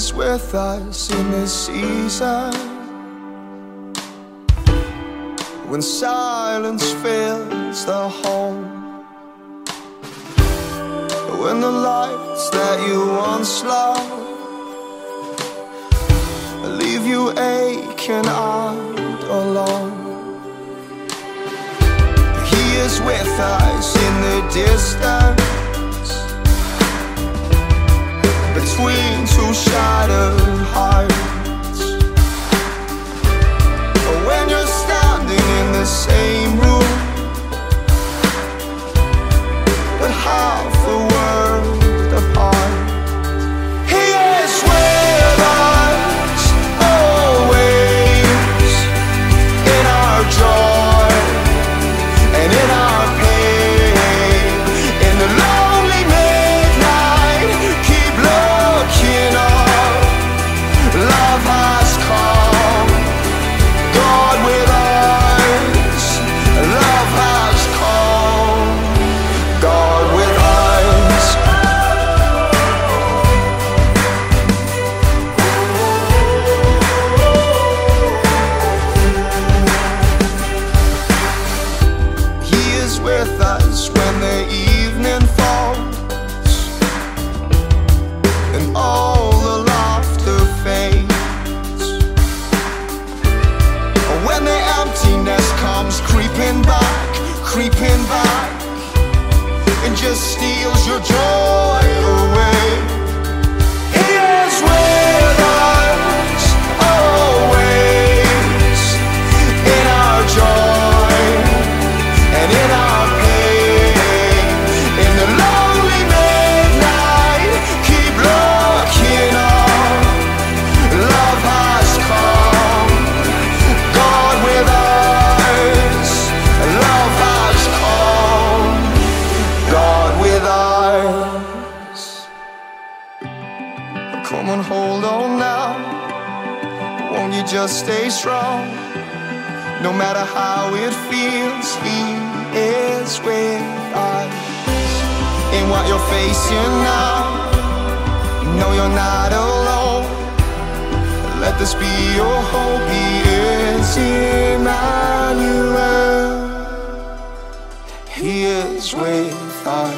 is with us in this season. When silence fills the home, when the lights that you once loved leave you aching out alone. He is with us in the distance, between two shattered hearts. When you're standing in the same room, but half a world apart. He is with us always, in our joy and in our pain. In the lonely midnight, keep looking up. Love has come, God with us. Love has come, God with us. He is with us when the evening falls and all the laughter fades, when the emptiness comes creeping back, and just steals your joy away. He is with us always, in our joy and in our pain. In the lonely midnight, keep looking up. Love has come, God with us. Love has come, God with us. Come on, hold on now. Won't you just stay strong? No matter how it feels, He is with us. In what you're facing now, no, you're not alone. Let this be your hope. He is Emmanuel. He is with us.